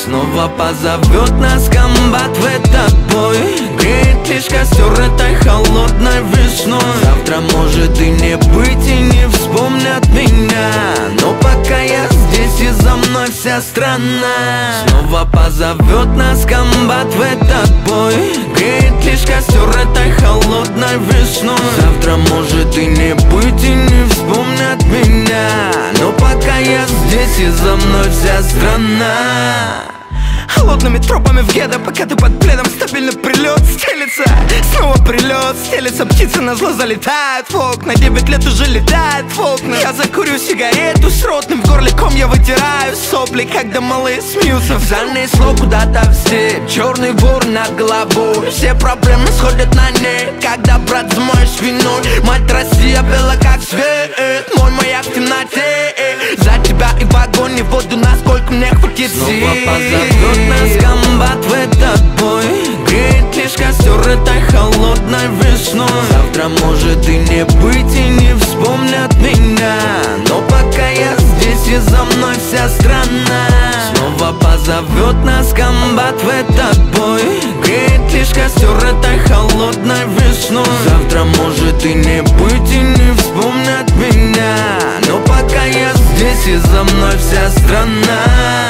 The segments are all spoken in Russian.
Снова позовет нас комбат в этот бой. Греет лишь костер этой холодной весной. Завтра может и не быть, и не вспомнят меня, но пока я здесь, и за мной вся страна. Снова позовет нас комбат в этот бой. Греет лишь костер этой холодной весной. Завтра может и не быть, и не вспомнят меня, но пока я здесь, и за мной вся страна. Холодными тропами в гетто, пока ты под пледом, стабильно прилет стелится. Снова прилет стелится, птицы на зло залетают в окна. 9 лет уже летает в окна. Я закурю сигарету с ротным, в горле ком я вытираю сопли, когда малые смеются. В зальное сло куда-то в степь, черный вор над головой. Все проблемы сходят на нет, когда, брат, взмоешь виной. Мать Россия бела как свет, мой маяк в темноте. За тебя и в огонь, и в воду, насколько мне хватит сил. Снова позовет нас комбат в этот бой. Греет лишь костер этой холодной весной. Завтра может и не быть, и не вспомнят меня, но пока я здесь, и за мной вся страна. Снова позовет нас комбат в этот бой. Греет лишь костер этой холодной весной. Завтра может и не быть, и не вспомнят меня, но пока я здесь, и за мной вся страна.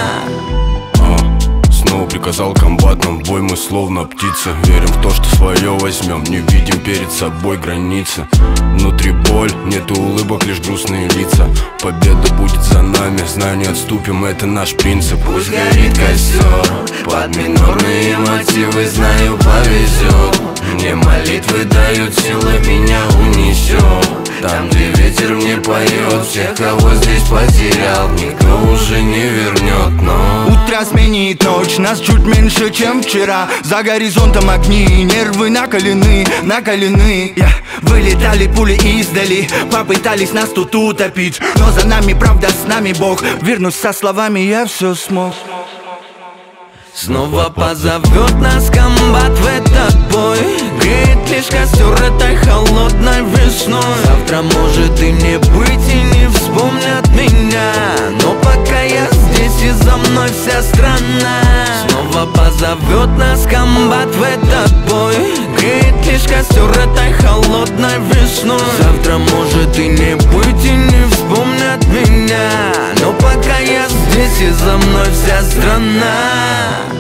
Снова приказал комбат нам в бой, мы словно птицы. Верим в то, что свое возьмем, не видим перед собой границы. Внутри боль, нету улыбок, лишь грустные лица. Победа будет за нами, знаю, не отступим, это наш принцип. Пусть горит костер, под минорные мотивы, знаю, повезет. Мне молитвы дают силы, меня унесет. Там, где ветер мне поет, всех, кого здесь потерял, никто уже не вернет, но утро сменит ночь, нас чуть меньше, чем вчера. За горизонтом огни, нервы накалены, накалены. Вылетали пули издали, попытались нас тут утопить, но за нами правда, с нами Бог. Вернусь со словами, я все смог. Снова позовет нас комбат в этот бой. Греет лишь костер этой холодной весной. Завтра может и не быть, и не вспомнят меня, но пока я здесь, и за мной вся страна. Снова позовет нас комбат в этот бой. Греет лишь костер этой холодной весной. Завтра может и не быть, и не вспомнят меня, но пока я здесь, и за мной вся страна.